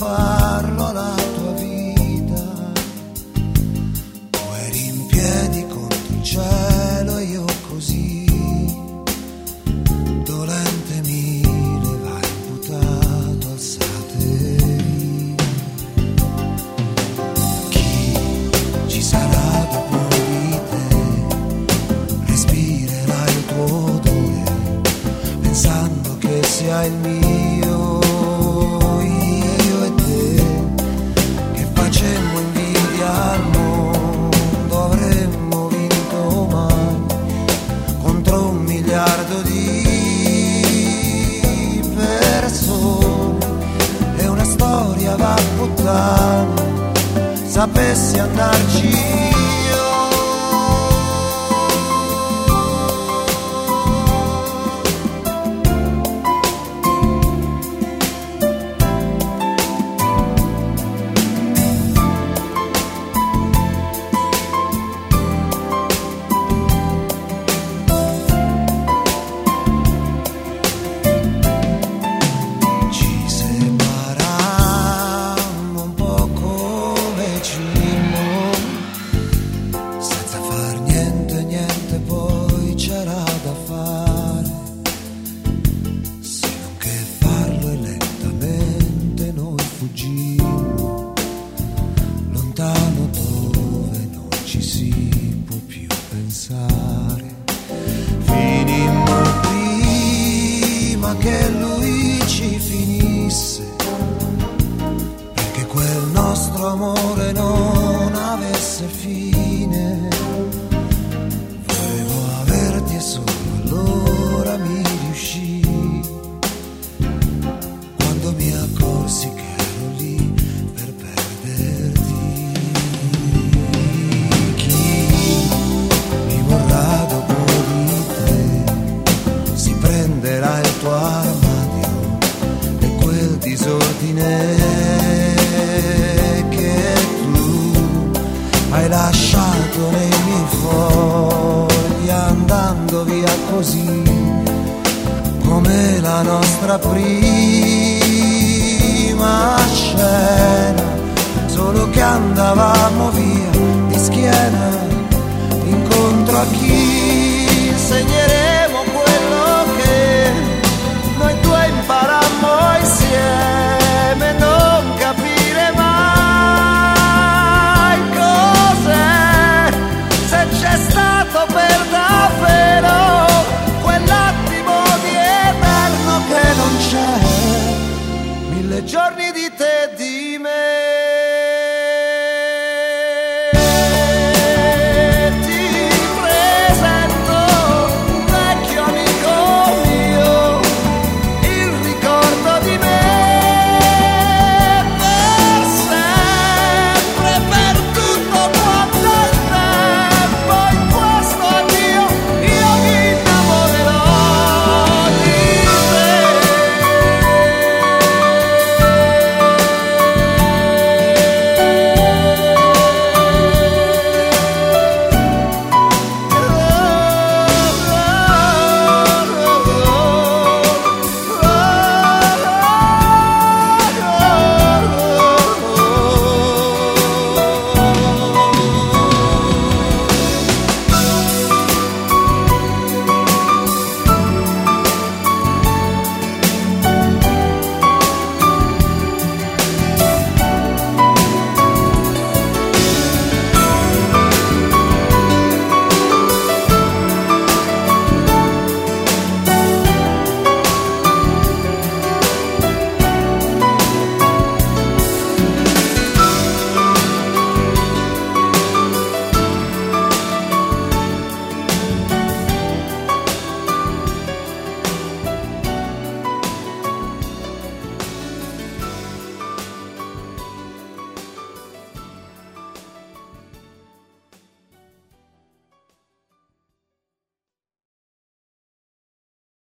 farlo alla tua vita. Tu eri in piedi contro il cielo e io così, dolente mi levai imputato, alzate via. Chi ci sarà dopo di te? Respirerai il tuo odore, pensando che sia il mio, io e te, che facemmo invidia al mondo, avremmo vinto mai contro 1 miliardo di persone. E una storia va a puttane, sapessi andarci io. Lontano dove non ci si può più pensare, finimmo prima che lui ci finisse, perché quel nostro amore non avesse fine. Volevo averti e solo allora mi riuscì, quando mi accorsi che ero lì per perderti. Chi mi vorrà dopo di te si prenderà il tuo armadio e quel disordine che tu hai lasciato nei miei fogli, andando via così come la nostra prima scena, solo che andavamo via di schiena incontro a chi insegneremo